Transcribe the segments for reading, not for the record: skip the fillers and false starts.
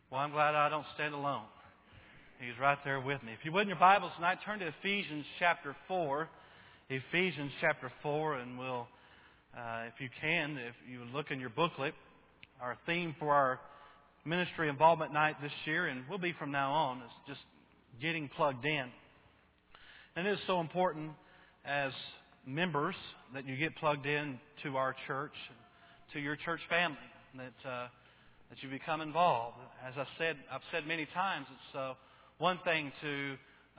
Well, I'm glad I don't stand alone. He's right there with me. If you would in your Bibles tonight, turn to Ephesians chapter 4. Ephesians chapter 4, and we'll, if you look in your booklet, our theme for our ministry involvement night this year, and will be from now on, is just getting plugged in. And it is so important as members that you get plugged in to our church, to your church family, that you become involved. As I've said many times, it's one thing to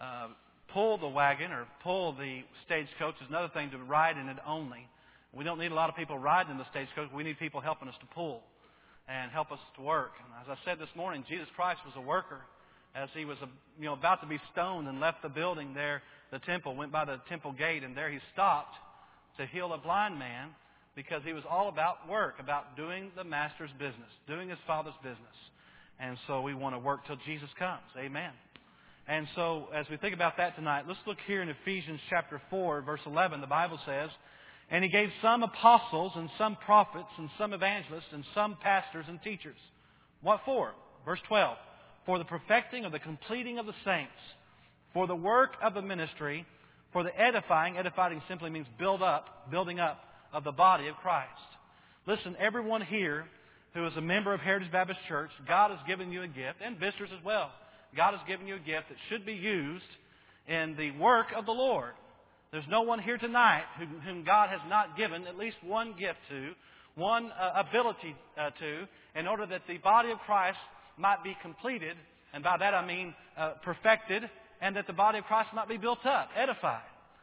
pull the wagon or pull the stagecoach. It's another thing to ride in it only. We don't need a lot of people riding in the stagecoach. We need people helping us to pull and help us to work. And as I said this morning, Jesus Christ was a worker. As he was about to be stoned and left the building there, the temple, went by the temple gate, and there he stopped to heal a blind man, because he was all about work, about doing the Master's business, doing his Father's business. And so we want to work till Jesus comes. Amen. And so as we think about that tonight, let's look here in Ephesians chapter 4, verse 11. The Bible says, "And he gave some apostles and some prophets and some evangelists and some pastors and teachers." What for? Verse 12. "For the perfecting of the completing of the saints, for the work of the ministry, for the edifying." Edifying simply means building up of the body of Christ. Listen, everyone here who is a member of Heritage Baptist Church, God has given you a gift, and visitors as well. God has given you a gift that should be used in the work of the Lord. There's no one here tonight whom God has not given at least one gift to, one ability to, in order that the body of Christ might be completed, and by that I mean perfected, and that the body of Christ might be built up, edified.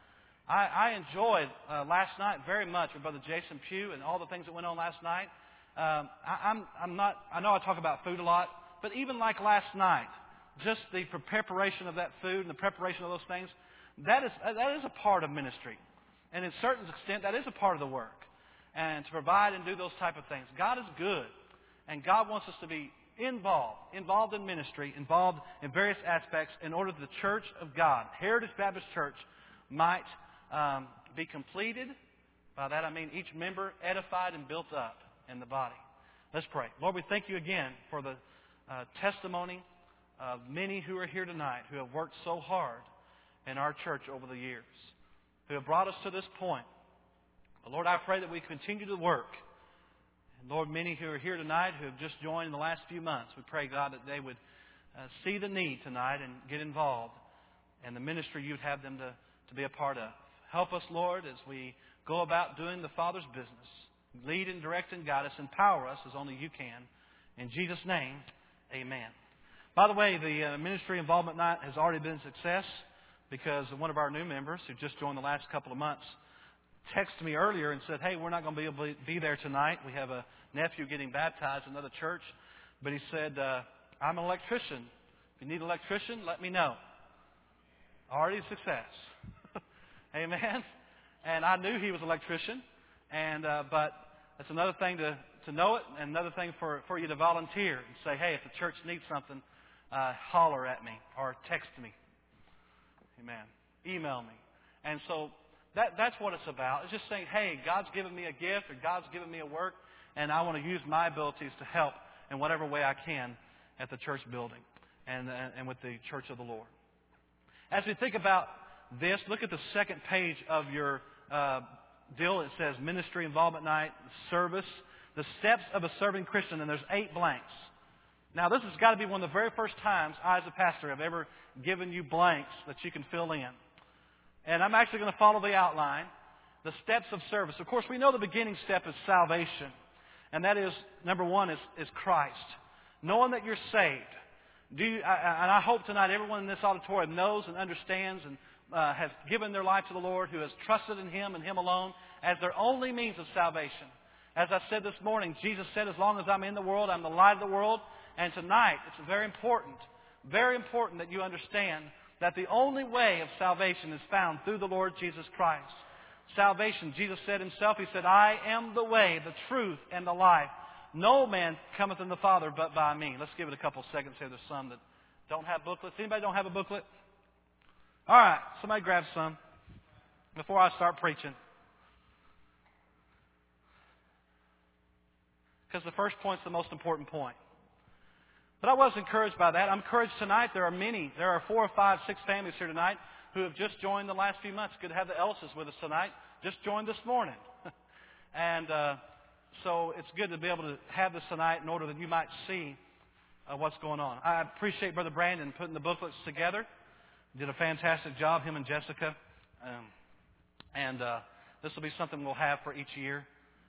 I enjoyed last night very much with Brother Jason Pugh and all the things that went on last night. I know I talk about food a lot, but even like last night, just the preparation of that food and the preparation of those things, that is a part of ministry. And in a certain extent, that is a part of the work. And to provide and do those type of things. God is good. And God wants us to be involved in ministry, involved in various aspects, in order that the Church of God, Heritage Baptist Church, might be completed. By that I mean each member edified and built up in the body. Let's pray. Lord, we thank you again for the testimony of many who are here tonight who have worked so hard in our church over the years, who have brought us to this point. But Lord, I pray that we continue to work. And Lord, many who are here tonight who have just joined in the last few months, we pray, God, that they would see the need tonight and get involved in the ministry you'd have them to be a part of. Help us, Lord, as we go about doing the Father's business. Lead and direct and guide us. Empower us as only you can. In Jesus' name, amen. By the way, the ministry involvement night has already been a success, because one of our new members who just joined the last couple of months texted me earlier and said, "Hey, we're not going to be able to be there tonight. We have a nephew getting baptized in another church." But he said, "I'm an electrician. If you need an electrician, let me know." Already a success. Amen. And I knew he was an electrician, but it's another thing to know it, and another thing for you to volunteer and say, "Hey, if the church needs something, holler at me or text me." Amen. Email me. And so that's what it's about. It's just saying, hey, God's given me a gift, or God's given me a work, and I want to use my abilities to help in whatever way I can at the church building and with the church of the Lord. As we think about this, look at the second page of your deal. It says Ministry Involvement Night, Service, the steps of a serving Christian, and there's 8 blanks. Now, this has got to be one of the very first times I, as a pastor, have ever given you blanks that you can fill in. And I'm actually going to follow the outline, the steps of service. Of course, we know the beginning step is salvation. And that is, number one, is Christ. Knowing that you're saved. And I hope tonight everyone in this auditorium knows and understands and has given their life to the Lord, who has trusted in Him and Him alone as their only means of salvation. As I said this morning, Jesus said, "As long as I'm in the world, I'm the light of the world." And tonight, it's very important that you understand that the only way of salvation is found through the Lord Jesus Christ. Salvation, Jesus said Himself, He said, "I am the way, the truth, and the life. No man cometh in the Father but by me." Let's give it a couple seconds here. There's some that don't have booklets. Anybody don't have a booklet? All right, somebody grab some before I start preaching. Because the first point's the most important point. But I was encouraged by that. I'm encouraged tonight. There are 4 or 5, 6 families here tonight who have just joined the last few months. Good to have the Ellises with us tonight. Just joined this morning. And so it's good to be able to have this tonight in order that you might see what's going on. I appreciate Brother Brandon putting the booklets together. He did a fantastic job, him and Jessica. And this will be something we'll have for each year.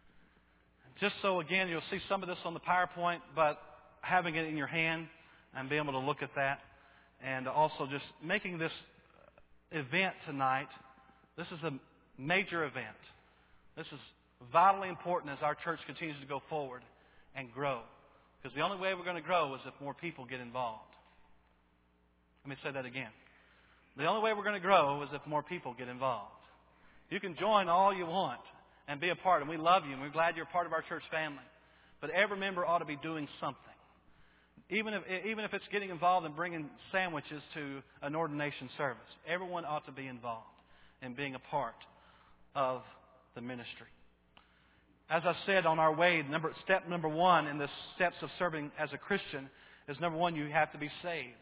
Just so, again, you'll see some of this on the PowerPoint, but having it in your hand and being able to look at that. And also just making this event tonight, this is a major event. This is vitally important as our church continues to go forward and grow. Because the only way we're going to grow is if more people get involved. Let me say that again. The only way we're going to grow is if more people get involved. You can join all you want and be a part, and we love you, and we're glad you're a part of our church family. But every member ought to be doing something. Even if it's getting involved in bringing sandwiches to an ordination service, everyone ought to be involved in being a part of the ministry. As I said on our way, step number 1 in the steps of serving as a Christian is, number 1, you have to be saved.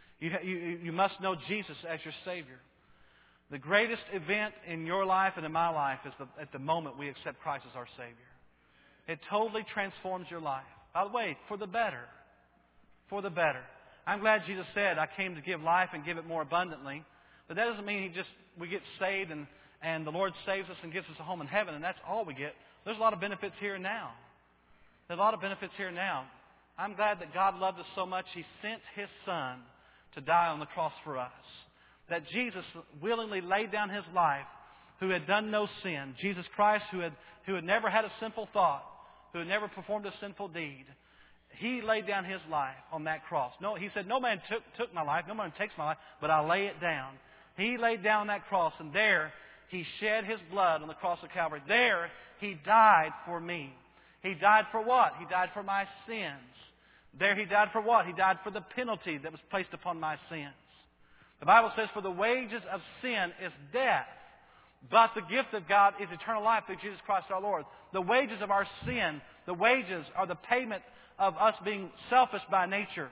You must know Jesus as your Savior. The greatest event in your life and in my life is at the moment we accept Christ as our Savior. It totally transforms your life. By the way, for the better. For the better. I'm glad Jesus said, I came to give life and give it more abundantly. But that doesn't mean we get saved and the Lord saves us and gives us a home in heaven, and that's all we get. There's a lot of benefits here and now. There's a lot of benefits here and now. I'm glad that God loved us so much, He sent His Son to die on the cross for us. That Jesus willingly laid down His life, who had done no sin. Jesus Christ, who had never had a sinful thought, who had never performed a sinful deed. He laid down His life on that cross. No, He said, no man took my life, no man takes my life, but I lay it down. He laid down that cross, and there He shed His blood on the cross of Calvary. There He died for me. He died for what? He died for my sins. There He died for what? He died for the penalty that was placed upon my sins. The Bible says, for the wages of sin is death, but the gift of God is eternal life through Jesus Christ our Lord. The wages of our sin, the wages are the payment of us being selfish by nature.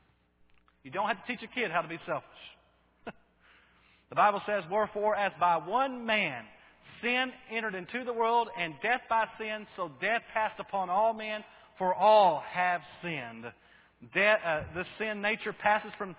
You don't have to teach a kid how to be selfish. The Bible says, wherefore, as by one man sin entered into the world, and death by sin, so death passed upon all men, for all have sinned. The sin nature passes from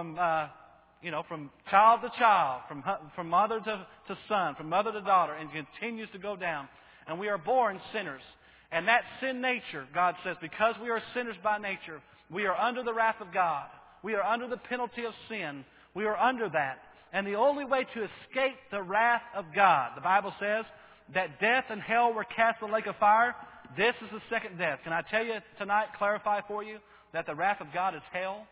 child to child, from mother to son, from mother to daughter, and continues to go down. And we are born sinners. And that sin nature, God says, because we are sinners by nature, we are under the wrath of God. We are under the penalty of sin. We are under that. And the only way to escape the wrath of God, the Bible says that death and hell were cast in the lake of fire. This is the second death. Can I tell you tonight, clarify for you, that the wrath of God is hell?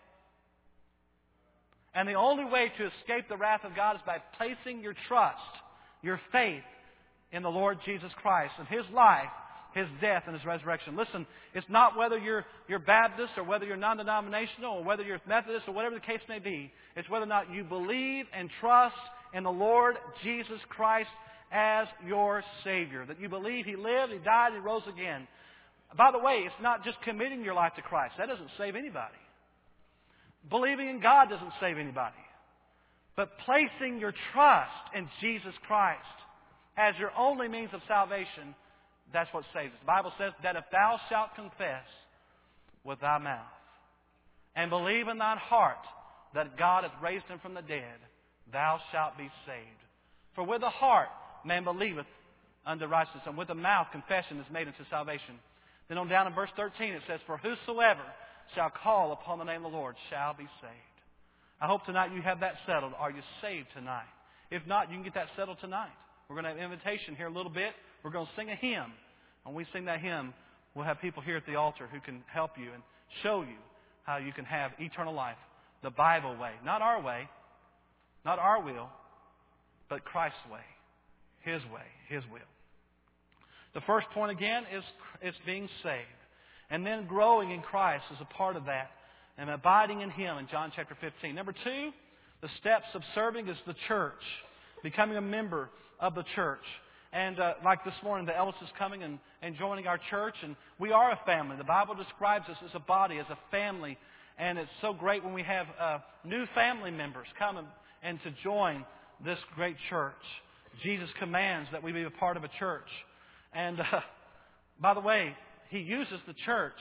And the only way to escape the wrath of God is by placing your trust, your faith in the Lord Jesus Christ and His life, His death, and His resurrection. Listen, it's not whether you're Baptist or whether you're non-denominational or whether you're Methodist or whatever the case may be. It's whether or not you believe and trust in the Lord Jesus Christ as your Savior. That you believe He lived, He died, He rose again. By the way, it's not just committing your life to Christ. That doesn't save anybody. Believing in God doesn't save anybody. But placing your trust in Jesus Christ as your only means of salvation, that's what saves us. The Bible says that if thou shalt confess with thy mouth and believe in thine heart that God hath raised Him from the dead, thou shalt be saved. For with the heart man believeth unto righteousness, and with the mouth confession is made unto salvation. Then on down in verse 13 it says, for whosoever shall call upon the name of the Lord shall be saved. I hope tonight you have that settled. Are you saved tonight? If not, you can get that settled tonight. We're going to have an invitation here in a little bit. We're going to sing a hymn. When we sing that hymn, we'll have people here at the altar who can help you and show you how you can have eternal life the Bible way. Not our way, not our will, but Christ's way, His way, His will. The first point again is being saved. And then growing in Christ is a part of that. And abiding in Him in John chapter 15. Number 2, the steps of serving is the church. Becoming a member of the church. And like this morning, the Ellis is coming and joining our church. And we are a family. The Bible describes us as a body, as a family. And it's so great when we have new family members come and to join this great church. Jesus commands that we be a part of a church. And by the way, He uses the church.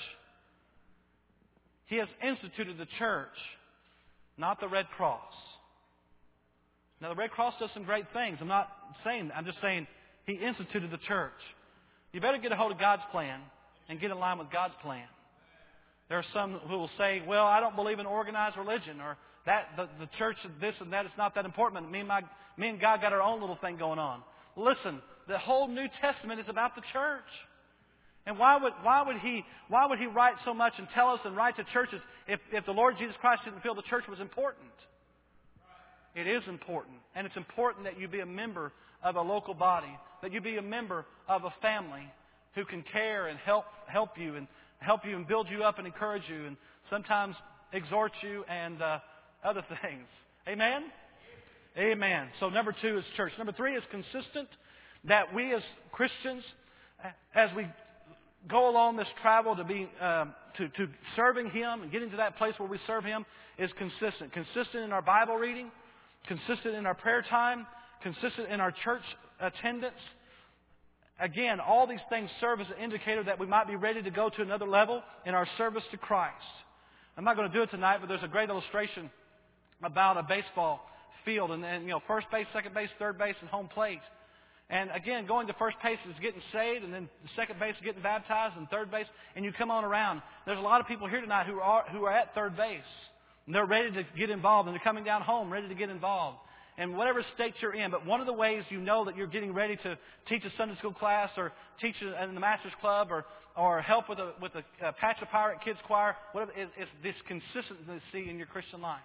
He has instituted the church, not the Red Cross. Now, the Red Cross does some great things. I'm not saying that. I'm just saying He instituted the church. You better get a hold of God's plan and get in line with God's plan. There are some who will say, well, I don't believe in organized religion, or that the church, this and that, it's not that important. Me and God got our own little thing going on. Listen, the whole New Testament is about the church. And why would He write so much and tell us and write to churches if the Lord Jesus Christ didn't feel the church was important? It is important. And it's important that you be a member of a local body, that you be a member of a family who can care and help you and build you up and encourage you and sometimes exhort you and other things. Amen? Amen. So number 2 is church. Number 3 is consistent, that we as Christians, as we go along this travel to be to serving Him and getting to that place where we serve Him, is consistent. Consistent in our Bible reading, consistent in our prayer time, consistent in our church attendance. Again, all these things serve as an indicator that we might be ready to go to another level in our service to Christ. I'm not going to do it tonight, but there's a great illustration about a baseball field and first base, second base, third base, and home plate. And again, going to first base is getting saved, and then the second base is getting baptized, and third base, and you come on around. There's a lot of people here tonight who are at third base, and they're ready to get involved, and they're coming down home ready to get involved. And whatever state you're in, but one of the ways you know that you're getting ready to teach a Sunday school class, or teach in the Master's Club, or help with a Patch of Pirate Kids Choir, whatever, is this consistency in your Christian life.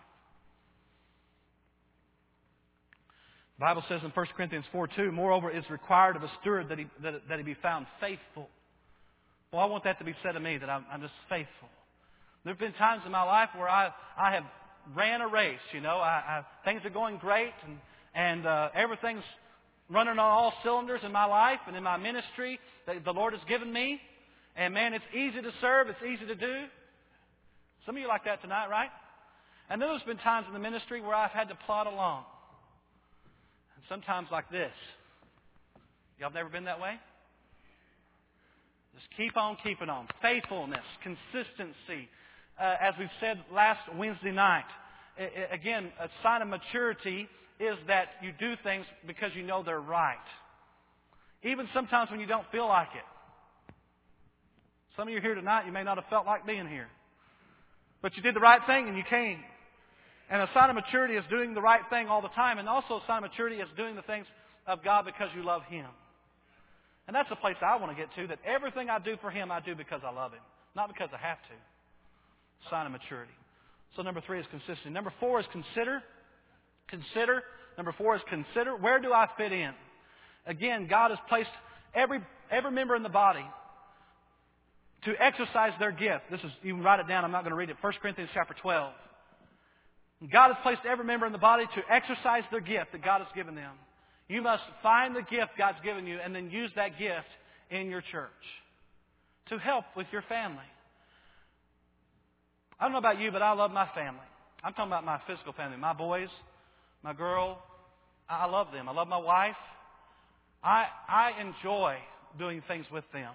The Bible says in 1 Corinthians 4:2, moreover, it's required of a steward that he be found faithful. Well, I want that to be said of me, that I'm just faithful. There have been times in my life where I have ran a race. Things are going great, and everything's running on all cylinders in my life and in my ministry that the Lord has given me. And man, it's easy to serve. It's easy to do. Some of you like that tonight, right? And then there's been times in the ministry where I've had to plod along. And sometimes like this. Y'all have never been that way? Just keep on keeping on. Faithfulness, consistency. As we've said last Wednesday night, again, a sign of maturity is that you do things because you know they're right. Even sometimes when you don't feel like it. Some of you are here tonight, you may not have felt like being here. But you did the right thing and you came. And a sign of maturity is doing the right thing all the time. And also a sign of maturity is doing the things of God because you love Him. And that's the place I want to get to, that everything I do for Him, I do because I love Him. Not because I have to. Sign of maturity. So number 3 is consistency. Number 4 is consider. Consider. Number 4 is consider. Where do I fit in? Again, God has placed every member in the body to exercise their gift. You can write it down. I'm not going to read it. 1 Corinthians chapter 12. God has placed every member in the body to exercise their gift that God has given them. You must find the gift God's given you and then use that gift in your church to help with your family. I don't know about you, but I love my family. I'm talking about my physical family. My boys, my girl. I love them. I love my wife. I enjoy doing things with them.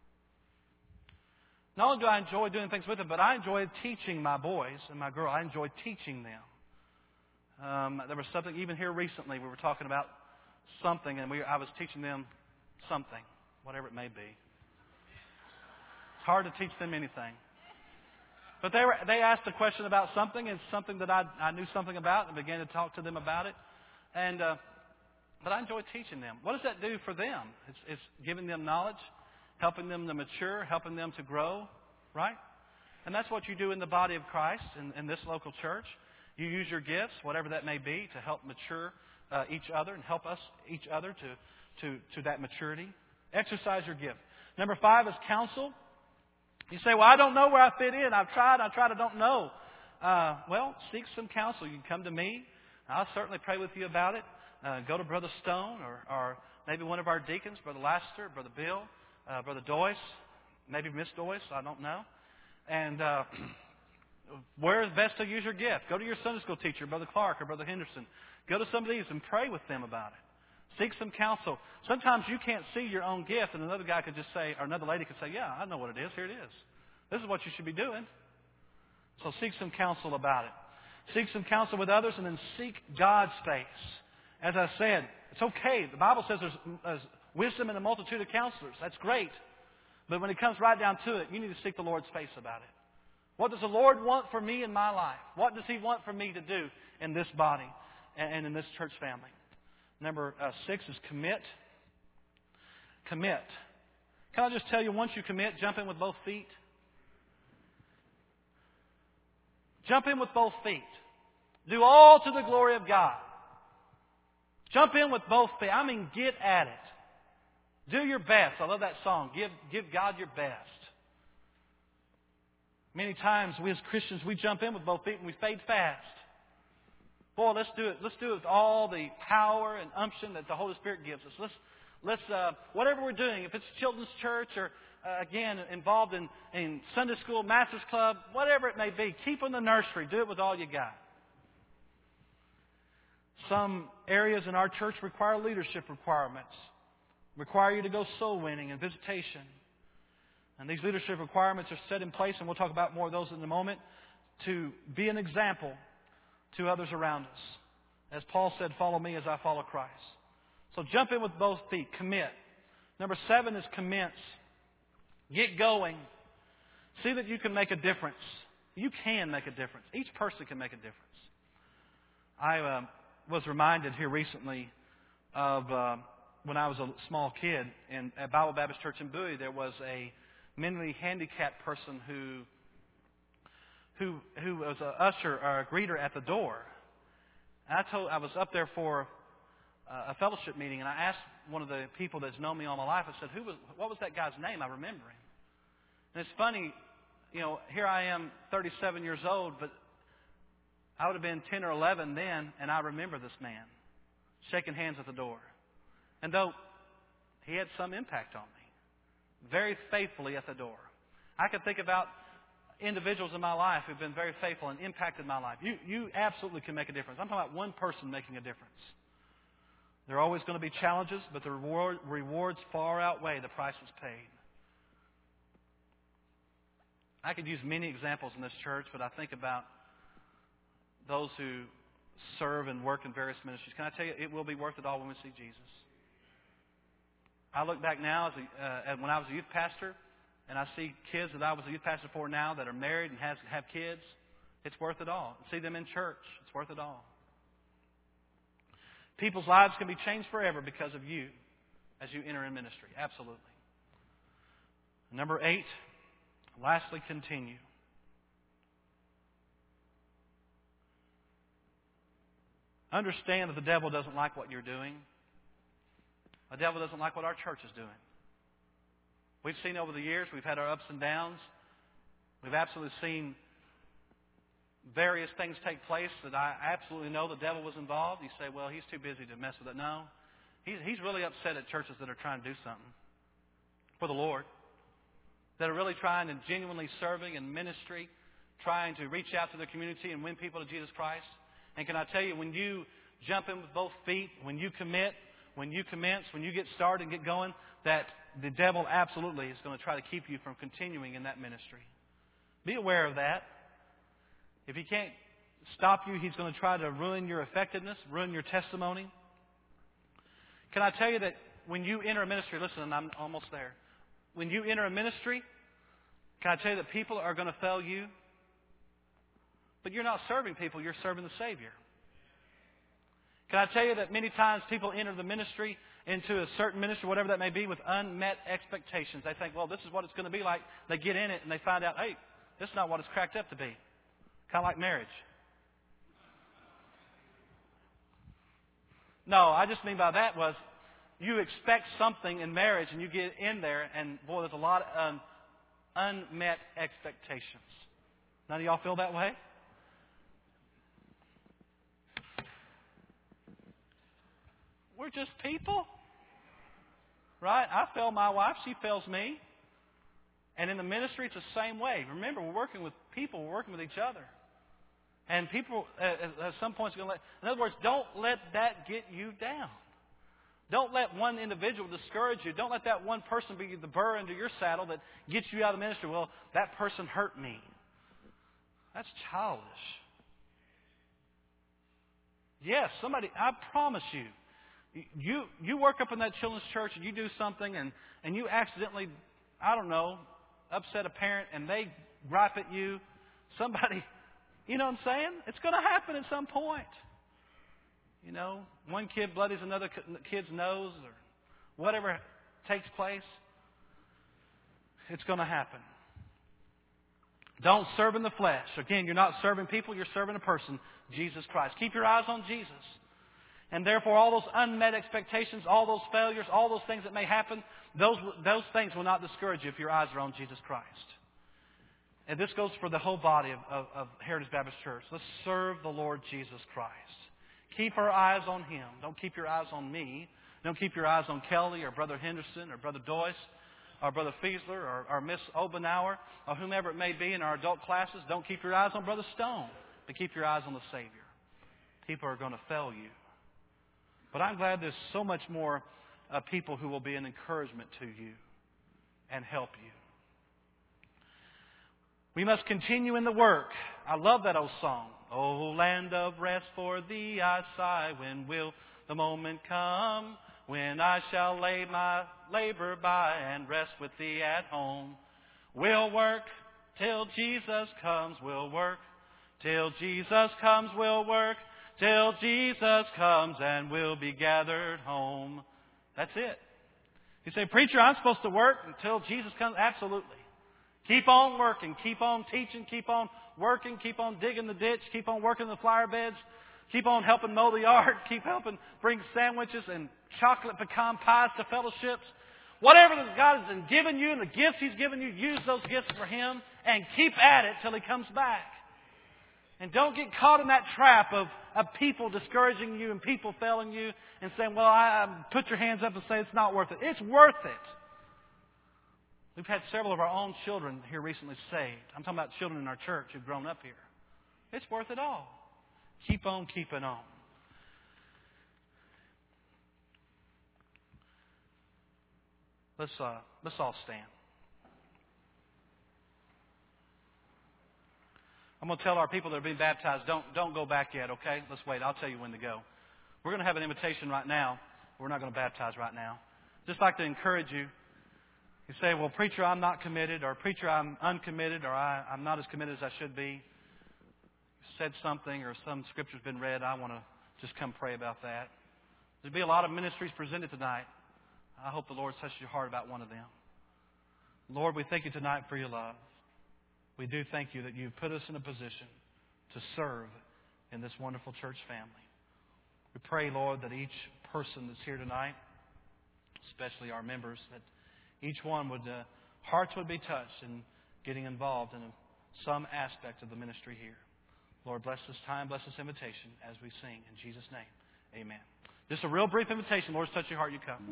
Not only do I enjoy doing things with them, but I enjoy teaching my boys and my girl. I enjoy teaching them. There was something, even here recently, we were talking about something, and I was teaching them something, whatever it may be. It's hard to teach them anything. But they asked a question about something, and something that I knew something about, and began to talk to them about it. But I enjoy teaching them. What does that do for them? It's giving them knowledge, helping them to mature, helping them to grow, right? And that's what you do in the body of Christ, in this local church. You use your gifts, whatever that may be, to help mature each other and help us each other to that maturity. Exercise your gift. Number 5 is counsel. You say, well, I don't know where I fit in. I've tried, I don't know. Well, seek some counsel. You can come to me. I'll certainly pray with you about it. Go to Brother Stone or maybe one of our deacons, Brother Laster, Brother Bill, Brother Doyce, maybe Miss Doyce, I don't know. And Where is best to use your gift? Go to your Sunday school teacher, Brother Clark or Brother Henderson. Go to some of these and pray with them about it. Seek some counsel. Sometimes you can't see your own gift, and another guy could just say, or another lady could say, yeah, I know what it is. Here it is. This is what you should be doing. So seek some counsel about it. Seek some counsel with others, and then seek God's face. As I said, it's okay. The Bible says there's wisdom in a multitude of counselors. That's great. But when it comes right down to it, you need to seek the Lord's face about it. What does the Lord want for me in my life? What does He want for me to do in this body and in this church family? Number 6 is commit. Commit. Can I just tell you, once you commit, jump in with both feet. Jump in with both feet. Do all to the glory of God. Jump in with both feet. I mean, get at it. Do your best. I love that song. Give God your best. Many times we as Christians, we jump in with both feet and we fade fast. Boy, let's do it. Let's do it with all the power and unction that the Holy Spirit gives us. Let's whatever we're doing, if it's children's church or again involved in Sunday school, Master's Club, whatever it may be, keep in the nursery. Do it with all you got. Some areas in our church require leadership requirements. Require you to go soul winning and visitation. And these leadership requirements are set in place, and we'll talk about more of those in a moment, to be an example to others around us. As Paul said, follow me as I follow Christ. So jump in with both feet. Commit. Number 7 is commence. Get going. See that you can make a difference. You can make a difference. Each person can make a difference. I was reminded here recently of when I was a small kid at Bible Baptist Church in Bowie. There was a mentally handicapped person who was an usher or a greeter at the door. And I was up there for a fellowship meeting, and I asked one of the people that's known me all my life. I said, what was that guy's name? I remember him. And it's funny, here I am, 37 years old, but I would have been 10 or 11 then, and I remember this man shaking hands at the door. And though he had some impact on me, very faithfully at the door. I can think about individuals in my life who've been very faithful and impacted my life. You absolutely can make a difference. I'm talking about one person making a difference. There are always going to be challenges, but the rewards far outweigh the price was paid. I could use many examples in this church, but I think about those who serve and work in various ministries. Can I tell you, it will be worth it all when we see Jesus. I look back now when I was a youth pastor, and I see kids that I was a youth pastor for now that are married and have kids. It's worth it all. See them in church. It's worth it all. People's lives can be changed forever because of you as you enter in ministry. Absolutely. Number 8, lastly, continue. Understand that the devil doesn't like what you're doing. The devil doesn't like what our church is doing. We've seen over the years, we've had our ups and downs. We've absolutely seen various things take place that I absolutely know the devil was involved. You say, well, he's too busy to mess with it. No. He's really upset at churches that are trying to do something for the Lord, that are really trying and genuinely serving in ministry, trying to reach out to the community and win people to Jesus Christ. And can I tell you, when you jump in with both feet, when you commit, when you commence, when you get started and get going, that the devil absolutely is going to try to keep you from continuing in that ministry. Be aware of that. If he can't stop you, he's going to try to ruin your effectiveness, ruin your testimony. Can I tell you that when you enter a ministry, listen, and I'm almost there. When you enter a ministry, can I tell you that people are going to fail you? But you're not serving people, you're serving the Savior. Can I tell you that many times people enter the ministry, into a certain ministry, whatever that may be, with unmet expectations. They think, well, this is what it's going to be like. They get in it and they find out, hey, this is not what it's cracked up to be. Kind of like marriage. No, I just mean by that was you expect something in marriage and you get in there and, boy, there's a lot of unmet expectations. None of y'all feel that way? We're just people. Right? I fail my wife. She fails me. And in the ministry, it's the same way. Remember, we're working with people. We're working with each other. And people, at some point, are going to let... In other words, don't let that get you down. Don't let one individual discourage you. Don't let that one person be the burr under your saddle that gets you out of the ministry. Well, that person hurt me. That's childish. Yes, somebody, I promise you, you work up in that children's church and you do something and you accidentally, I don't know, upset a parent and they gripe at you. Somebody, you know what I'm saying? It's going to happen at some point. You know, one kid bloodies another kid's nose or whatever takes place. It's going to happen. Don't serve in the flesh. Again, you're not serving people, you're serving a person, Jesus Christ. Keep your eyes on Jesus. And therefore, all those unmet expectations, all those failures, all those things that may happen, those things will not discourage you if your eyes are on Jesus Christ. And this goes for the whole body of Heritage Baptist Church. Let's serve the Lord Jesus Christ. Keep our eyes on Him. Don't keep your eyes on me. Don't keep your eyes on Kelly or Brother Henderson or Brother Doyce or Brother Fiesler or Miss Obenauer or whomever it may be in our adult classes. Don't keep your eyes on Brother Stone, but keep your eyes on the Savior. People are going to fail you. But I'm glad there's so much more people who will be an encouragement to you and help you. We must continue in the work. I love that old song. O land of rest, for thee I sigh. When will the moment come when I shall lay my labor by and rest with thee at home? We'll work till Jesus comes. We'll work till Jesus comes. We'll work till Jesus comes and we'll be gathered home. That's it. You say, preacher, I'm supposed to work until Jesus comes? Absolutely. Keep on working. Keep on teaching. Keep on working. Keep on digging the ditch. Keep on working the flower beds. Keep on helping mow the yard. Keep helping bring sandwiches and chocolate pecan pies to fellowships. Whatever that God has given you and the gifts He's given you, use those gifts for Him and keep at it till He comes back. And don't get caught in that trap of people discouraging you and people failing you and saying, well, put your hands up and say it's not worth it. It's worth it. We've had several of our own children here recently saved. I'm talking about children in our church who've grown up here. It's worth it all. Keep on keeping on. Let's all stand. I'm going to tell our people that are being baptized, don't go back yet, okay? Let's wait. I'll tell you when to go. We're going to have an invitation right now. We're not going to baptize right now. Just like to encourage you. You say, well, preacher, I'm not committed, or preacher, I'm uncommitted, or I'm not as committed as I should be. You said something, or some scripture's been read. I want to just come pray about that. There'll be a lot of ministries presented tonight. I hope the Lord touches your heart about one of them. Lord, we thank you tonight for your love. We do thank you that you've put us in a position to serve in this wonderful church family. We pray, Lord, that each person that's here tonight, especially our members, that each one hearts would be touched in getting involved in some aspect of the ministry here. Lord, bless this time, bless this invitation as we sing. In Jesus' name, amen. Just a real brief invitation. Lord, touch your heart, you come.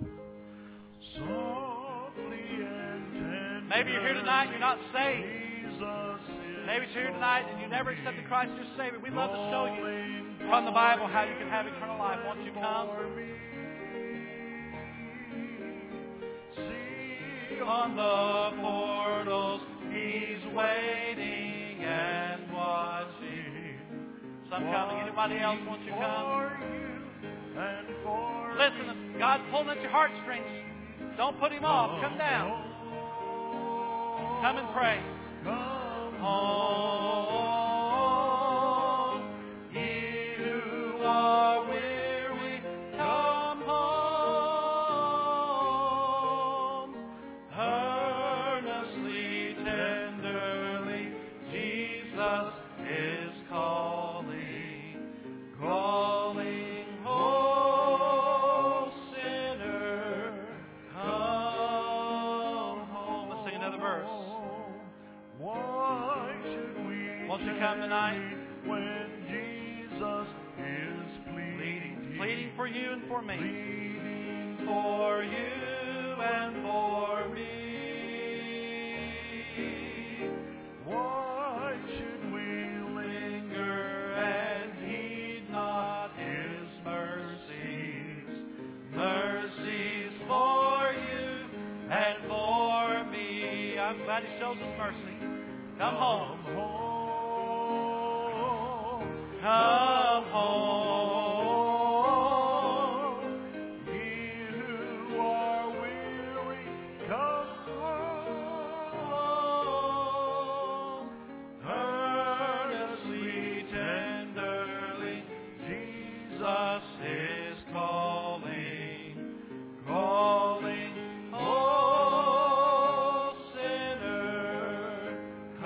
Maybe you're here tonight and you're not saved. Maybe you're here tonight and you never accepted Christ as your Savior. We'd love to show you from the Bible how you can have eternal life. Won't you come? On the portals, He's waiting and watching. Some coming. Anybody else? Won't you come? Listen, God's pulling at your heartstrings. Don't put Him off. Come down. Come and pray. Come home. Ye who are weary, come home. Earnestly, tenderly, Jesus is calling. Calling, oh sinner, come home. Let's sing another verse. Won't you come tonight? When Jesus is pleading for you and for me. Pleading for you and for me. Why should we linger and heed not His mercies? Mercies for you and for me. I'm glad He shows us mercy. Come home. Come home. Ye who are weary, come home. Earnestly, tenderly, Jesus is calling, calling. Oh, sinner,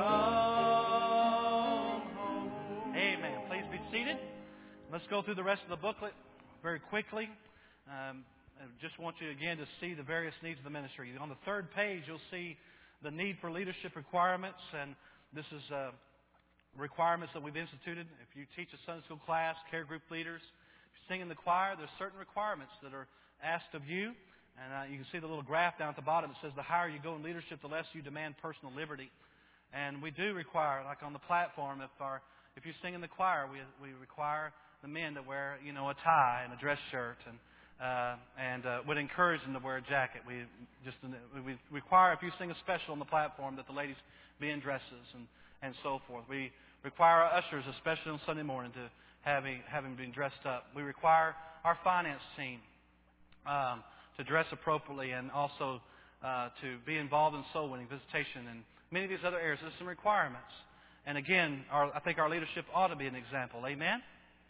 come home. Amen. Please be seated. Let's go through the rest of the booklet very quickly. I just want you again to see the various needs of the ministry. On the third page, you'll see the need for leadership requirements, and this is requirements that we've instituted. If you teach a Sunday school class, care group leaders, if you sing in the choir, there's certain requirements that are asked of you. And you can see the little graph down at the bottom. It says the higher you go in leadership, the less you demand personal liberty. And we do require, like on the platform, if you sing in the choir, we require the men to wear, a tie and a dress shirt, and would encourage them to wear a jacket. We require, if you sing a special on the platform, that the ladies be in dresses and so forth. We require our ushers, especially on Sunday morning, to having been dressed up. We require our finance team to dress appropriately, and also to be involved in soul winning, visitation, and many of these other areas. There's some requirements. And again, I think our leadership ought to be an example. Amen?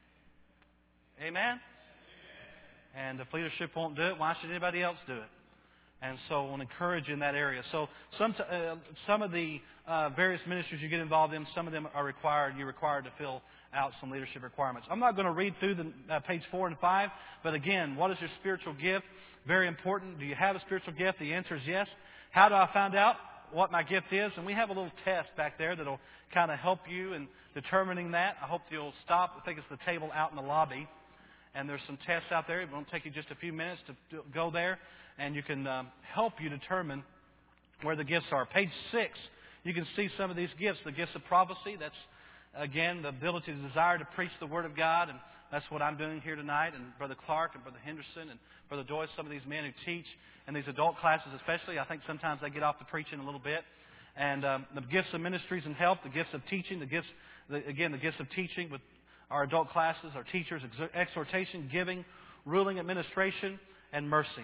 Amen? And if leadership won't do it, why should anybody else do it? And so I want to encourage you in that area. So some of the various ministries you get involved in, some of them are required. You're required to fill out some leadership requirements. I'm not going to read through the page 4 and 5, but again, what is your spiritual gift? Very important. Do you have a spiritual gift? The answer is yes. How do I find out what my gift is? And we have a little test back there that will kind of help you in determining that. I hope you'll stop. I think it's the table out in the lobby. And there's some tests out there. It won't take you just a few minutes to go there. And you can help you determine where the gifts are. Page 6, you can see some of these gifts. The gifts of prophecy, that's, again, the ability, the desire to preach the Word of God. And that's what I'm doing here tonight. And Brother Clark and Brother Henderson and Brother Doyle, some of these men who teach in these adult classes especially, I think sometimes they get off the preaching a little bit. And the gifts of ministries and help, the gifts of teaching, the gifts of teaching with our adult classes, our teachers, exhortation, giving, ruling, administration, and mercy.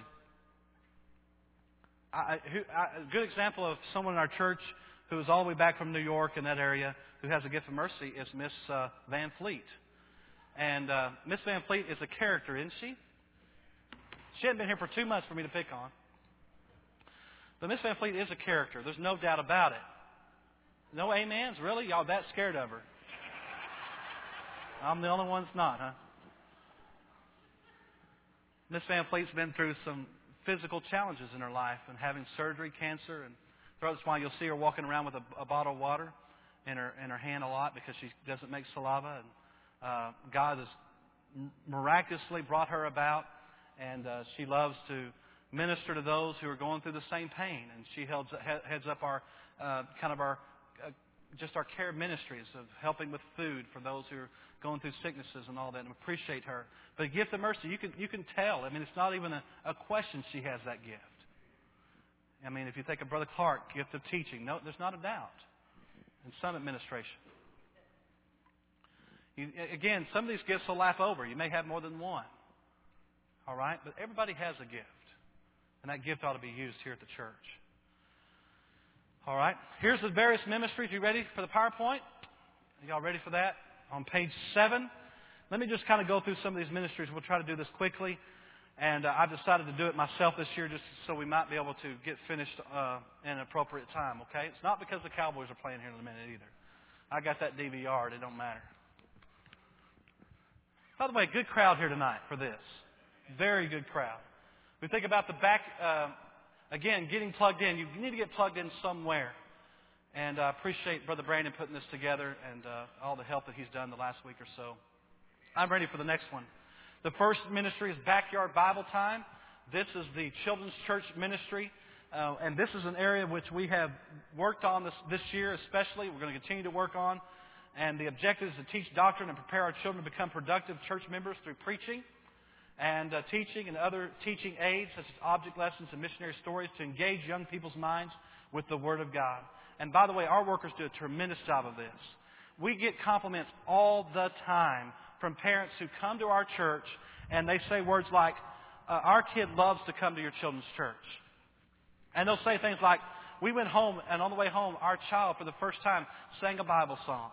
A good example of someone in our church who is all the way back from New York in that area who has a gift of mercy is Miss Van Fleet. And Miss Van Fleet is a character, isn't she? She hasn't been here for 2 months for me to pick on. But Miss Van Fleet is a character. There's no doubt about it. No amens? Really? Y'all that scared of her? I'm the only one that's not, huh? Miss Van Fleet's been through some physical challenges in her life, and having surgery, cancer, and that's why you'll see her walking around with a bottle of water in her hand a lot, because she doesn't make saliva. And God has miraculously brought her about, and she loves to minister to those who are going through the same pain. And she heads up our just our care ministries of helping with food for those who are going through sicknesses and all that, and appreciate her. But gift of mercy, you can tell. I mean, it's not even a question she has that gift. I mean, if you think of Brother Clark, gift of teaching, no, there's not a doubt. And some administration. Again, some of these gifts will lap over. You may have more than one. All right? But everybody has a gift. And that gift ought to be used here at the church. All right? Here's the various ministries. You ready for the PowerPoint? Are y'all ready for that? On page 7. Let me just kind of go through some of these ministries. We'll try to do this quickly. And I've decided to do it myself this year just so we might be able to get finished in an appropriate time, okay? It's not because the Cowboys are playing here in a minute either. I got that DVR. It don't matter. By the way, good crowd here tonight for this. Very good crowd. We think about the back, again, getting plugged in. You need to get plugged in somewhere. And I appreciate Brother Brandon putting this together and all the help that he's done the last week or so. I'm ready for the next one. The first ministry is Backyard Bible Time. This is the children's church ministry And this is an area which we have worked on this year especially. We're going to continue to work on. And the objective is to teach doctrine and prepare our children to become productive church members through preaching and teaching and other teaching aids such as object lessons and missionary stories to engage young people's minds with the Word of God. And by the way, our workers do a tremendous job of this. We get compliments all the time from parents who come to our church and they say words like, our kid loves to come to your children's church. And they'll say things like, we went home and on the way home, our child for the first time sang a Bible song.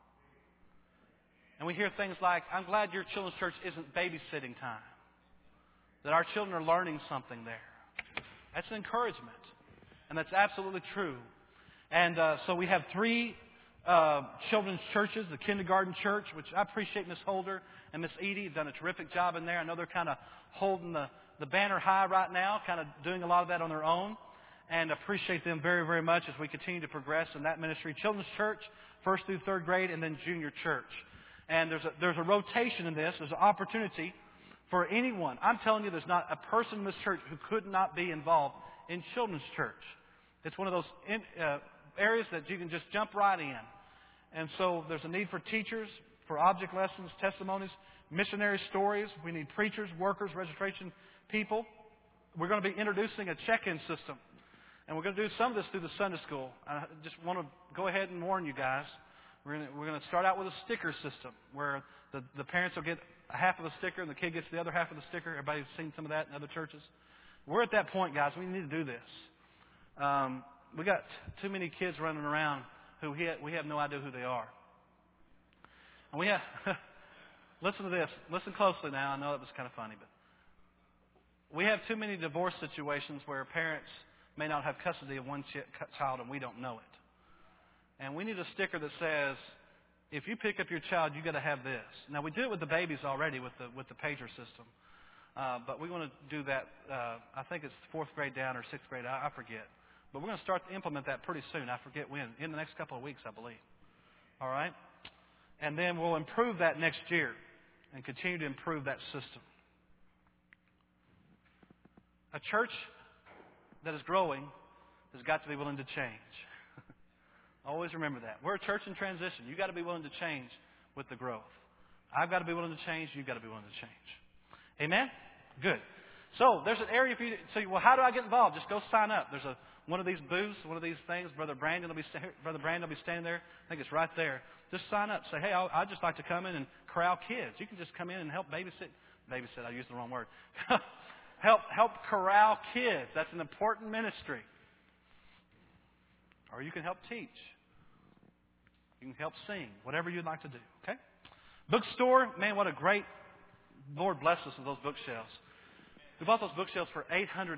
And we hear things like, I'm glad your children's church isn't babysitting time. That our children are learning something there. That's an encouragement. And that's absolutely true. And so we have 3 children's churches, the kindergarten church, which I appreciate Miss Holder and Miss Edie have done a terrific job in there. I know they're kind of holding the banner high right now, kind of doing a lot of that on their own. And appreciate them very, very much as we continue to progress in that ministry. Children's church, 1st through 3rd grade, and then junior church. And there's a rotation in this. There's an opportunity for anyone. I'm telling you, there's not a person in this church who could not be involved in children's church. It's one of those areas that you can just jump right in. And so there's a need for teachers, for object lessons, testimonies, missionary stories. We need preachers, workers, registration people. We're going to be introducing a check-in system. And we're going to do some of this through the Sunday school. I just want to go ahead and warn you guys. We're going to start out with a sticker system where the parents will get a half of a sticker and the kid gets the other half of the sticker. Everybody's seen some of that in other churches. We're at that point, guys. We need to do this. We got too many kids running around who we have no idea who they are. And we have, listen to this. Listen closely now. I know that was kind of funny, but we have too many divorce situations where parents may not have custody of one child and we don't know it. And we need a sticker that says, if you pick up your child, you got to have this. Now, we do it with the babies already with the pager system. But we want to do that, I think it's 4th grade down or 6th grade, I forget. But we're going to start to implement that pretty soon. I forget when. In the next couple of weeks, I believe. All right? And then we'll improve that next year and continue to improve that system. A church that is growing has got to be willing to change. Always remember that. We're a church in transition. You've got to be willing to change with the growth. I've got to be willing to change. You've got to be willing to change. Amen? Good. So there's an area for you to say, well, how do I get involved? Just go sign up. There's one of these booths, one of these things. Brother Brandon will be standing there. I think it's right there. Just sign up. Say, hey, I'd just like to come in and corral kids. You can just come in and help babysit. Babysit, I used the wrong word. help corral kids. That's an important ministry. Or you can help teach. You can help sing. Whatever you'd like to do. Okay? Bookstore. Man, what a great... Lord bless us with those bookshelves. We bought those bookshelves for $800.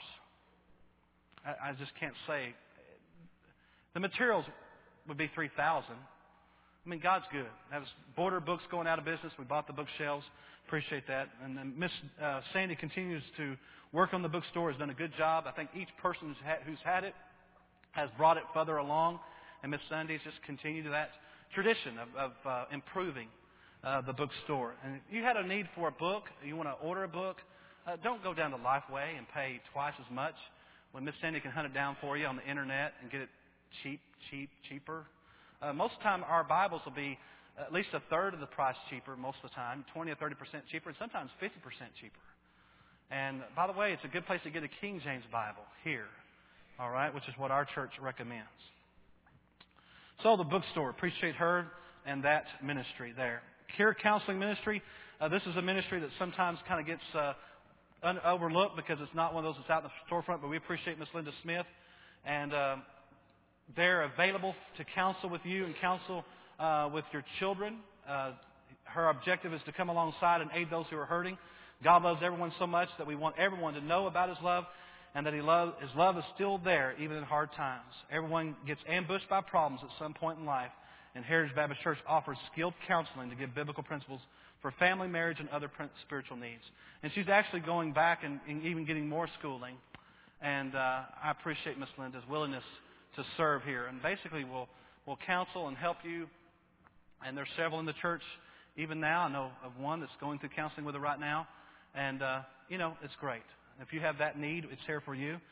I just can't say. The materials would be $3,000. I mean, God's good. That was Border Books going out of business. We bought the bookshelves. Appreciate that. And then Miss Sandy continues to work on the bookstore. Has done a good job. I think each person who's had it has brought it further along. And Miss Sandy's just continued that tradition of improving the bookstore. And if you had a need for a book, you want to order a book, don't go down to Lifeway and pay twice as much when Miss Sandy can hunt it down for you on the internet and get it cheaper. Most of the time, our Bibles will be at least a third of the price cheaper most of the time, 20 or 30% cheaper, and sometimes 50% cheaper. And by the way, it's a good place to get a King James Bible here, all right, which is what our church recommends. So the bookstore, appreciate her and that ministry there. Care Counseling Ministry. This is a ministry that sometimes kind of gets overlooked because it's not one of those that's out in the storefront, but we appreciate Miss Linda Smith. And they're available to counsel with you and counsel with your children. Her objective is to come alongside and aid those who are hurting. God loves everyone so much that we want everyone to know about His love and that His love is still there even in hard times. Everyone gets ambushed by problems at some point in life. And Heritage Baptist Church offers skilled counseling to give biblical principles for family, marriage, and other spiritual needs. And she's actually going back and even getting more schooling. And I appreciate Miss Linda's willingness to serve here. And basically, we'll counsel and help you. And there's several in the church even now. I know of one that's going through counseling with her right now. And, it's great. If you have that need, it's here for you.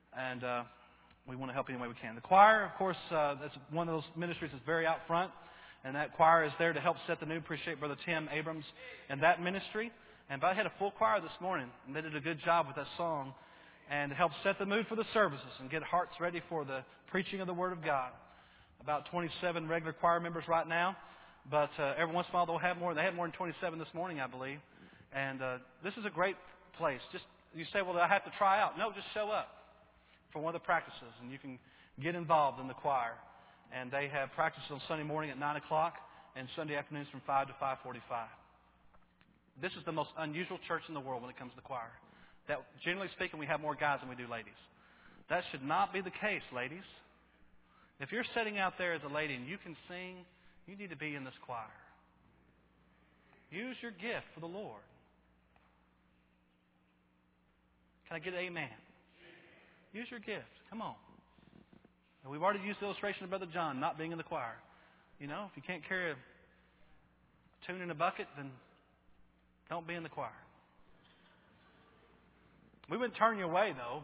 And we want to help any way we can. The choir, of course, that's one of those ministries that's very out front. And that choir is there to help set the mood. Appreciate Brother Tim Abrams and that ministry. And I had a full choir this morning, and they did a good job with that song. And to help set the mood for the services and get hearts ready for the preaching of the Word of God. About 27 regular choir members right now. But every once in a while they'll have more. They had more than 27 this morning, I believe. And this is a great place. Just you say, well, I have to try out. No, just show up for one of the practices, and you can get involved in the choir. And they have practices on Sunday morning at 9 o'clock and Sunday afternoons from 5 to 5:45. This is the most unusual church in the world when it comes to choir. That, generally speaking, we have more guys than we do ladies. That should not be the case, ladies. If you're sitting out there as a lady and you can sing, you need to be in this choir. Use your gift for the Lord. Can I get an amen? Use your gift. Come on. And we've already used the illustration of Brother John not being in the choir. You know, if you can't carry a tune in a bucket, then don't be in the choir. We wouldn't turn you away, though.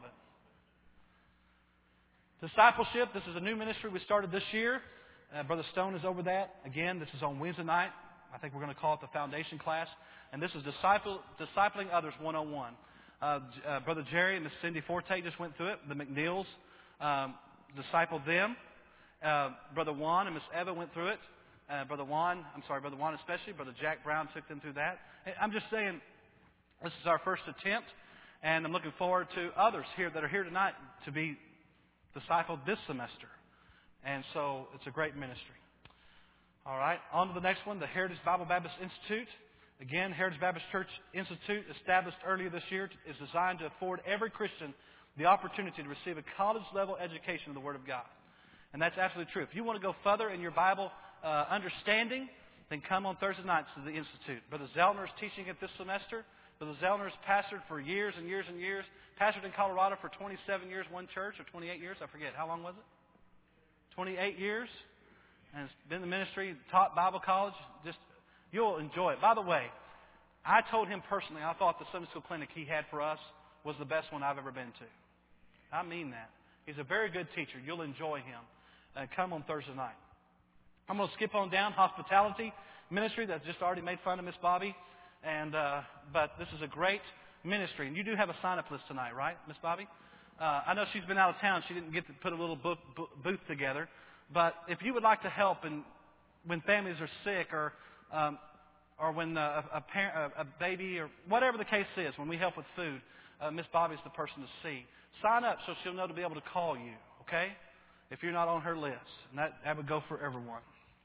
But discipleship, this is a new ministry we started this year. Brother Stone is over that. Again, this is on Wednesday night. I think we're going to call it the foundation class. And this is Discipling Others 101. Brother Jerry and Miss Cindy Forte just went through it. The McNeils discipled them. Brother Juan and Miss Eva went through it. Brother Juan especially. Brother Jack Brown took them through that. I'm just saying, this is our first attempt. And I'm looking forward to others here that are here tonight to be discipled this semester. And so it's a great ministry. All right, on to the next one, the Heritage Bible Baptist Institute. Again, Heritage Baptist Church Institute, established earlier this year, is designed to afford every Christian the opportunity to receive a college-level education of the Word of God. And that's absolutely true. If you want to go further in your Bible understanding, then come on Thursday nights to the Institute. Brother Zellner is teaching it this semester. Brother Zellner has pastored for years and years and years. Pastored in Colorado for 27 years, one church, or 28 years. I forget. How long was it? 28 years. And it's been in the ministry, taught Bible college. You'll enjoy it. By the way, I told him personally, I thought the Sunday school clinic he had for us was the best one I've ever been to. I mean that. He's a very good teacher. You'll enjoy him. Come on Thursday night. I'm going to skip on down. Hospitality ministry. That's just already made fun of Miss Bobby. But this is a great ministry. And you do have a sign-up list tonight, right, Miss Bobby? I know she's been out of town. She didn't get to put a little booth together. But if you would like to help when families are sick or when a baby or whatever the case is, when we help with food, Miss Bobby's the person to see. Sign up so she'll know to be able to call you, okay? If you're not on her list. And that would go for everyone.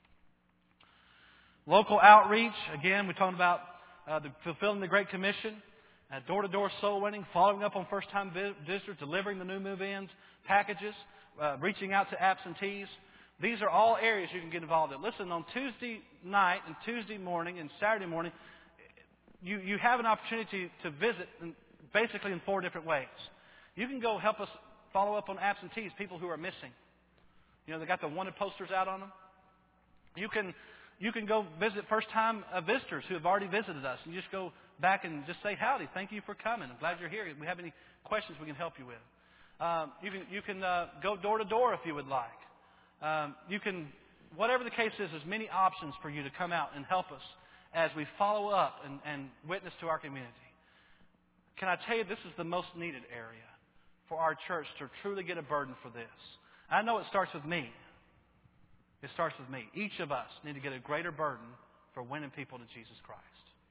Local outreach. Again, we're talking about fulfilling the Great Commission. Door-to-door soul winning, following up on first-time visitors, delivering the new move-ins, packages, reaching out to absentees. These are all areas you can get involved in. Listen, on Tuesday night and Tuesday morning and Saturday morning, you have an opportunity to visit basically in 4 different ways. You can go help us follow up on absentees, people who are missing. You know, they got the wanted posters out on them. You can go visit first-time visitors who have already visited us. And just go back and just say howdy. Thank you for coming. I'm glad you're here. If we have any questions, we can help you with. You can go door to door if you would like. Whatever the case is, there's many options for you to come out and help us as we follow up and witness to our community. Can I tell you, this is the most needed area for our church to truly get a burden for this. I know it starts with me. It starts with me. Each of us need to get a greater burden for winning people to Jesus Christ.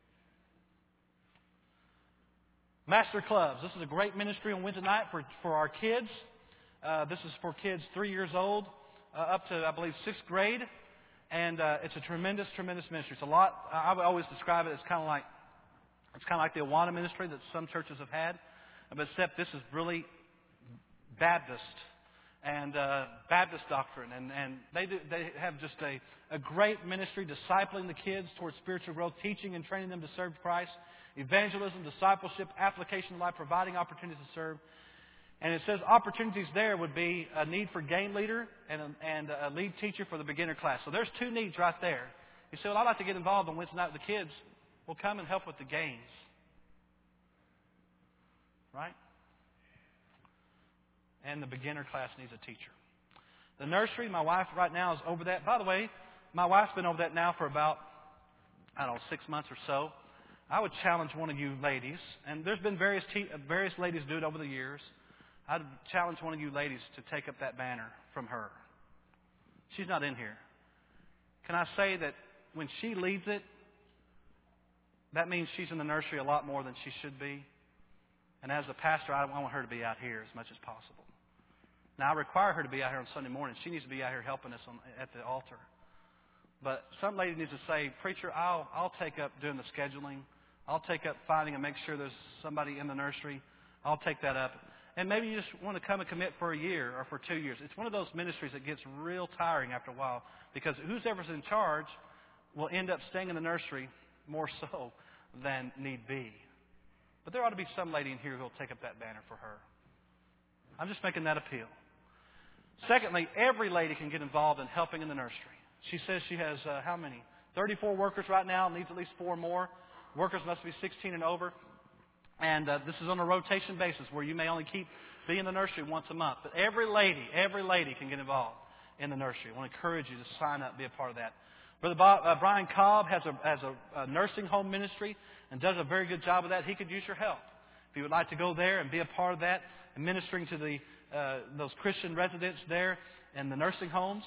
Master Clubs. This is a great ministry on Wednesday night for our kids. This is for kids 3 years old up to, I believe, 6th grade. And it's a tremendous, tremendous ministry. It's a lot. I would always describe it as kind of like the Awana ministry that some churches have had. But except this is really Baptist and Baptist doctrine. And they have just a great ministry, discipling the kids towards spiritual growth, teaching and training them to serve Christ, evangelism, discipleship, application of life, providing opportunities to serve. And it says opportunities there would be a need for game leader and a lead teacher for the beginner class. So there's 2 needs right there. You say, well, I'd like to get involved on Wednesday night with the kids. Well, come and help with the games. Right? and the beginner class needs a teacher. The nursery, my wife right now is over that. By the way, my wife's been over that now for about, 6 months or so. I would challenge one of you ladies, and there's been various ladies do it over the years. I'd challenge one of you ladies to take up that banner from her. She's not in here. Can I say that when she leads it, that means she's in the nursery a lot more than she should be. And as a pastor, I want her to be out here as much as possible. Now, I require her to be out here on Sunday morning. She needs to be out here helping us at the altar. But some lady needs to say, Preacher, I'll take up doing the scheduling. I'll take up finding and make sure there's somebody in the nursery. I'll take that up. And maybe you just want to come and commit for a year or for 2 years. It's one of those ministries that gets real tiring after a while because whoever's in charge will end up staying in the nursery more so than need be. But there ought to be some lady in here who will take up that banner for her. I'm just making that appeal. Secondly, every lady can get involved in helping in the nursery. She says she has, 34 workers right now, needs at least 4 more. Workers must be 16 and over. And this is on a rotation basis where you may only be in the nursery once a month. But every lady can get involved in the nursery. I want to encourage you to sign up, be a part of that. Brother Brian Cobb has a nursing home ministry and does a very good job of that. He could use your help. If you would like to go there and be a part of that, and ministering to those Christian residents there in the nursing homes,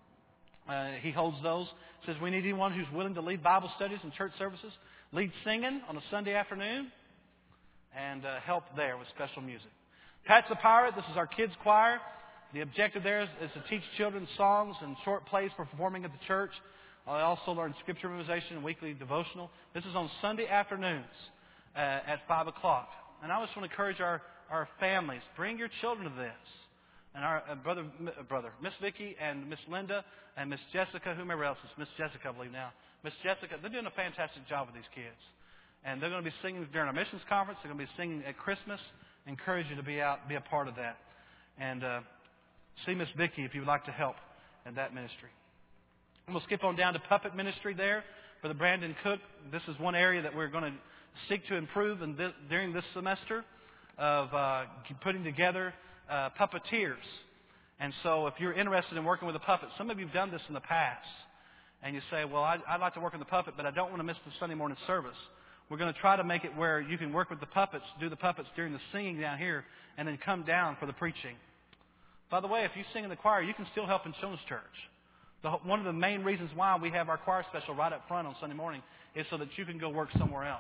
he holds those. Says we need anyone who's willing to lead Bible studies and church services, lead singing on a Sunday afternoon, and help there with special music. Pat's the Pirate. This is our kids' choir. The objective there is to teach children songs and short plays for performing at the church. I also learn scripture memorization and weekly devotional. This is on Sunday afternoons at 5 o'clock. And I just want to encourage our families, bring your children to this. And our Miss Vicki and Miss Linda and Miss Jessica, whomever else is Miss Jessica, I believe now. Miss Jessica, they're doing a fantastic job with these kids. And they're going to be singing during our missions conference. They're going to be singing at Christmas. I encourage you to be out, be a part of that. And see Miss Vicki if you would like to help in that ministry. And we'll skip on down to puppet ministry there for the Brandon Cook. This is one area that we're going to seek to improve during this semester of putting together puppeteers. And so if you're interested in working with a puppet, some of you have done this in the past. And you say, well, I'd like to work with the puppet, but I don't want to miss the Sunday morning service. We're going to try to make it where you can work with the puppets, do the puppets during the singing down here, and then come down for the preaching. By the way, if you sing in the choir, you can still help in children's church. One of the main reasons why we have our choir special right up front on Sunday morning is so that you can go work somewhere else.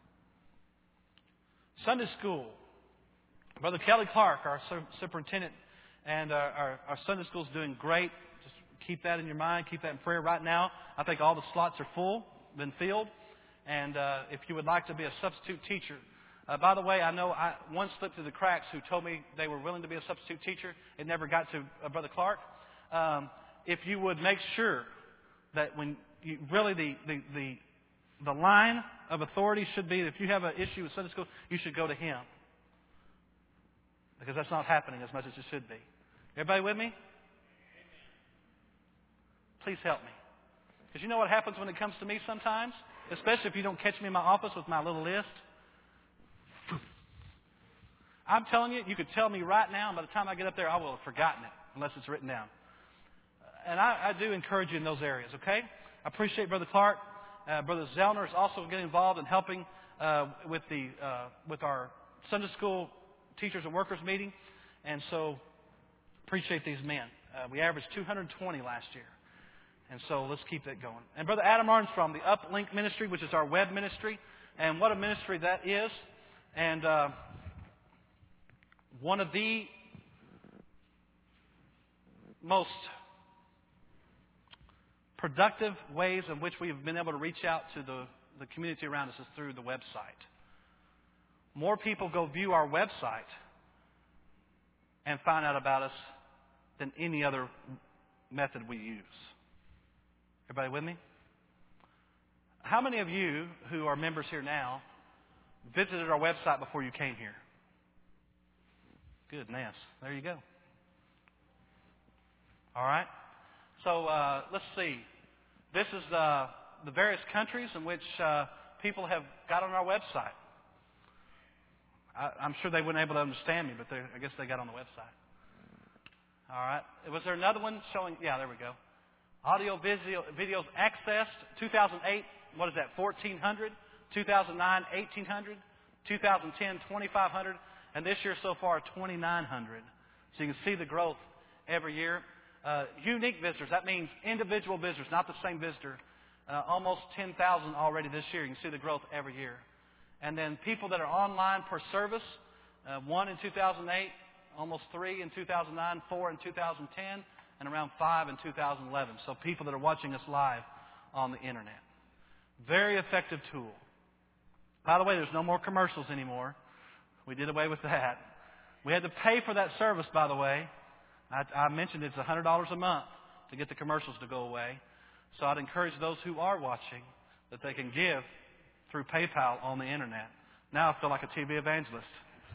Sunday school. Brother Kelly Clark, our superintendent, and our Sunday school is doing great. Just keep that in your mind. Keep that in prayer. Right now, I think all the slots are been filled. And if you would like to be a substitute teacher. By the way, I know one slipped through the cracks who told me they were willing to be a substitute teacher. It never got to Brother Clark. If you would make sure that when you really the line of authority should be, if you have an issue with Sunday school, you should go to him. Because that's not happening as much as it should be. Everybody with me? Please help me. Because you know what happens when it comes to me sometimes? Especially if you don't catch me in my office with my little list. I'm telling you, you could tell me right now, and by the time I get up there, I will have forgotten it, unless it's written down. And I do encourage you in those areas, okay? I appreciate Brother Clark. Brother Zellner is also getting involved in helping with our Sunday school teachers and workers meeting. And so, appreciate these men. We averaged 220 last year. And so let's keep that going. And Brother Adam Armstrong, the Uplink Ministry, which is our web ministry. And what a ministry that is. And one of the most productive ways in which we've been able to reach out to the community around us is through the website. More people go view our website and find out about us than any other method we use. Everybody with me? How many of you who are members here now visited our website before you came here? Goodness. There you go. All right. So let's see. This is the various countries in which people have got on our website. I'm sure they weren't able to understand me, but I guess they got on the website. All right. Was there another one showing? Yeah, there we go. Audio, videos accessed. 2008, what is that, 1,400? 2009, 1,800. 2010, 2,500. And this year so far, 2,900. So you can see the growth every year. Unique visitors, that means individual visitors, not the same visitor. Almost 10,000 already this year. You can see the growth every year. And then people that are online per service, 1 in 2008, almost 3 in 2009, 4 in 2010, and around 5 in 2011. So people that are watching us live on the internet. Very effective tool. By the way, there's no more commercials anymore. We did away with that. We had to pay for that service, by the way. I mentioned it's $100 a month to get the commercials to go away. So I'd encourage those who are watching that they can give through PayPal on the internet. Now I feel like a TV evangelist.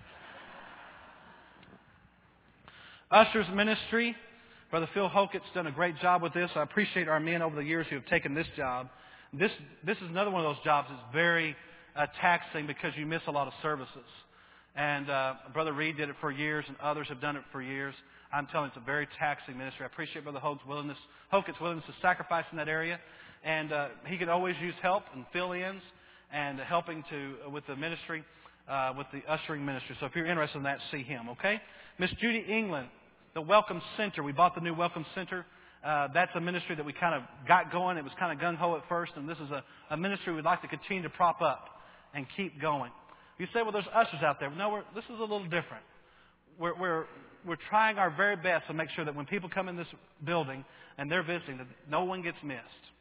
Ushers ministry. Brother Phil Hokett's done a great job with this. I appreciate our men over the years who have taken this job. This is another one of those jobs that's very taxing because you miss a lot of services. And Brother Reed did it for years, and others have done it for years. I'm telling you, it's a very taxing ministry. I appreciate Brother Hokett's willingness to sacrifice in that area. And he could always use help and fill-ins and helping with the ministry, with the ushering ministry. So if you're interested in that, see him, okay? Miss Judy England, the Welcome Center. We bought the new Welcome Center. That's a ministry that we kind of got going. It was kind of gung-ho at first, and this is a ministry we'd like to continue to prop up and keep going. You say, well, there's ushers out there. No, this is a little different. We're trying our very best to make sure that when people come in this building and they're visiting, that no one gets missed.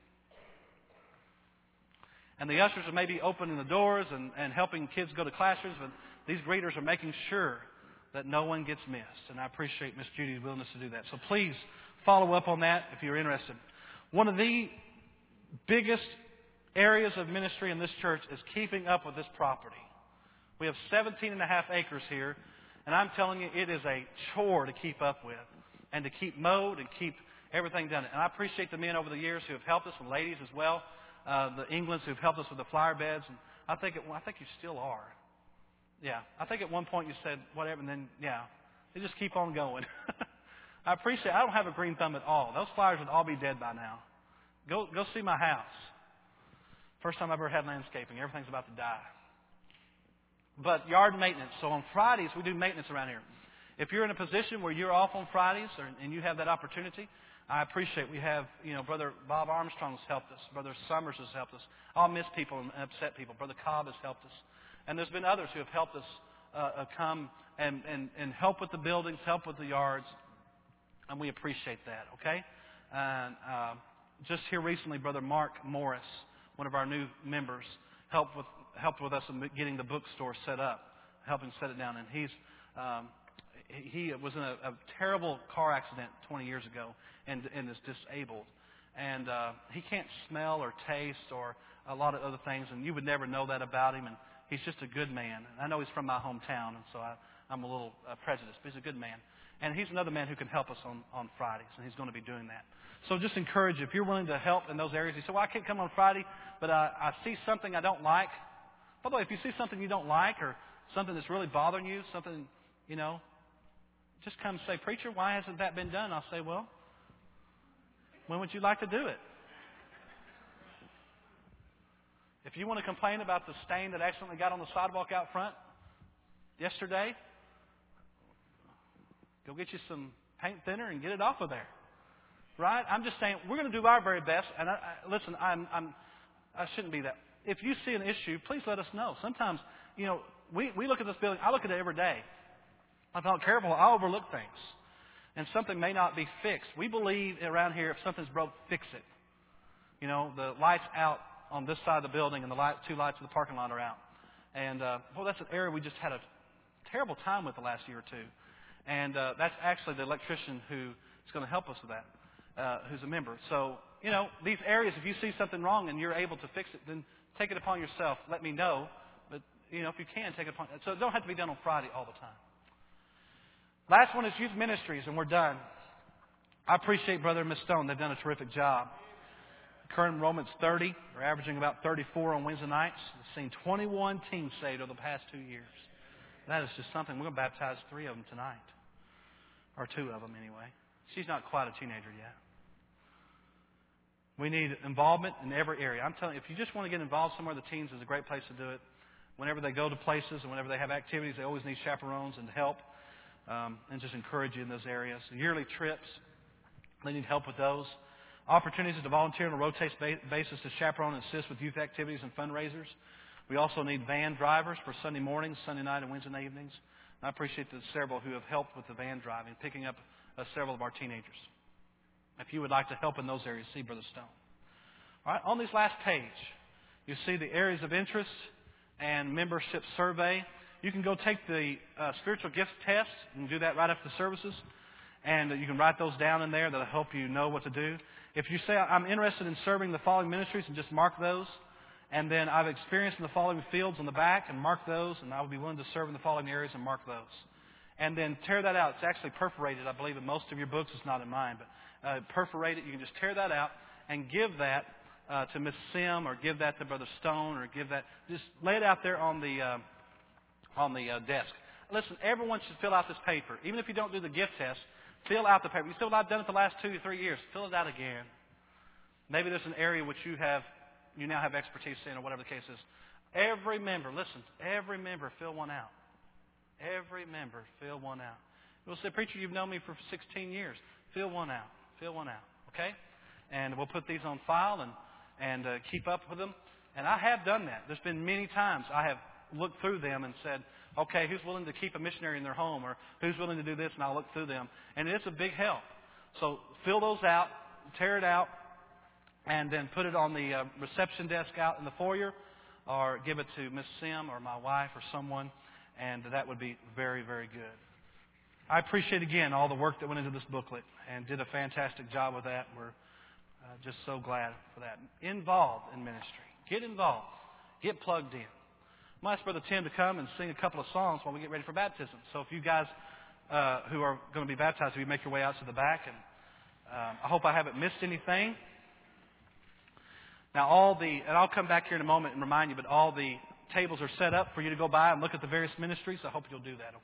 And the ushers are maybe opening the doors and helping kids go to classrooms, but these greeters are making sure that no one gets missed. And I appreciate Miss Judy's willingness to do that. So please follow up on that if you're interested. One of the biggest areas of ministry in this church is keeping up with this property. We have 17.5 acres here, and I'm telling you, it is a chore to keep up with and to keep mowed and keep everything done. And I appreciate the men over the years who have helped us, and ladies as well, the Englands who've helped us with the flower beds. And I think you still are. Yeah, I think at one point you said whatever, and then, yeah, they just keep on going. I appreciate it. I don't have a green thumb at all. Those flowers would all be dead by now. Go see my house. First time I ever had landscaping. Everything's about to die. But yard maintenance. So on Fridays, we do maintenance around here. If you're in a position where you're off on Fridays and you have that opportunity, I appreciate we have, Brother Bob Armstrong has helped us. Brother Summers has helped us. I'll miss people and upset people. Brother Cobb has helped us. And there's been others who have helped us come and help with the buildings, help with the yards. And we appreciate that, okay? And just here recently, Brother Mark Morris, one of our new members, helped with us in getting the bookstore set up, helping set it down. And he was in a terrible car accident 20 years ago and is disabled. And he can't smell or taste or a lot of other things, and you would never know that about him. And he's just a good man. I know he's from my hometown, and so I'm a little prejudiced, but he's a good man. And he's another man who can help us on Fridays, and he's going to be doing that. So just encourage you, if you're willing to help in those areas. You say, well, I can't come on Friday, but I see something I don't like. By the way, if you see something you don't like or something that's really bothering you, something, just come say, preacher, why hasn't that been done? I'll say, well, when would you like to do it? If you want to complain about the stain that accidentally got on the sidewalk out front yesterday, go get you some paint thinner and get it off of there. Right? I'm just saying, we're going to do our very best. And listen, I shouldn't be that. If you see an issue, please let us know. Sometimes, we look at this building. I look at it every day. If I'm not careful, I'll overlook things. And something may not be fixed. We believe around here, if something's broke, fix it. The light's out on this side of the building and the two lights of the parking lot are out. And, that's an area we just had a terrible time with the last year or two. And that's actually the electrician who is going to help us with that, who's a member. So, these areas, if you see something wrong and you're able to fix it, then take it upon yourself. Let me know. But, if you can, take it upon. So it don't have to be done on Friday all the time. Last one is youth ministries, and we're done. I appreciate Brother and Miss Stone. They've done a terrific job. Current enrollment's 30. We're averaging about 34 on Wednesday nights. We've seen 21 teams saved over the past 2 years. That is just something. We're going to baptize 3 of them tonight. Or 2 of them, anyway. She's not quite a teenager yet. We need involvement in every area. I'm telling you, if you just want to get involved somewhere, the teens is a great place to do it. Whenever they go to places and whenever they have activities, they always need chaperones and help, and just encourage you in those areas. Yearly trips, they need help with those. Opportunities to volunteer on a rotating basis to chaperone and assist with youth activities and fundraisers. We also need van drivers for Sunday mornings, Sunday night, and Wednesday evenings. I appreciate the several who have helped with the van driving, picking up several of our teenagers. If you would like to help in those areas, see Brother Stone. All right, on this last page, you see the areas of interest and membership survey. You can go take the spiritual gifts test. You can do that right after the services. And you can write those down in there. That'll help you know what to do. If you say, I'm interested in serving the following ministries, and just mark those. And then I've experienced in the following fields on the back, and mark those. And I will be willing to serve in the following areas, and mark those. And then tear that out. It's actually perforated, I believe, in most of your books. It's not in mine. But perforate it. You can just tear that out and give that to Miss Sim, or give that to Brother Stone, or give that. Just lay it out there on the desk. Listen, everyone should fill out this paper. Even if you don't do the gift test, fill out the paper. You still not done it the last 2 to 3 years. Fill it out again. Maybe there's an area which you now have expertise in, or whatever the case is. Every member, listen, every member fill one out. Every member fill one out. You'll say, preacher, you've known me for 16 years. Fill one out. Fill one out. Okay? And we'll put these on file and keep up with them. And I have done that. There's been many times I have looked through them and said, okay, who's willing to keep a missionary in their home, or who's willing to do this, and I'll look through them. And it's a big help. So fill those out, tear it out, and then put it on the reception desk out in the foyer, or give it to Miss Sim or my wife or someone, and that would be very, very good. I appreciate, again, all the work that went into this booklet, and did a fantastic job with that. We're just so glad for that. Involved in ministry. Get involved. Get plugged in. I'm going to ask Brother Tim to come and sing a couple of songs while we get ready for baptism. So if you guys who are going to be baptized, if you make your way out to the back, and I hope I haven't missed anything. Now, and I'll come back here in a moment and remind you, but all the tables are set up for you to go by and look at the various ministries. I hope you'll do that,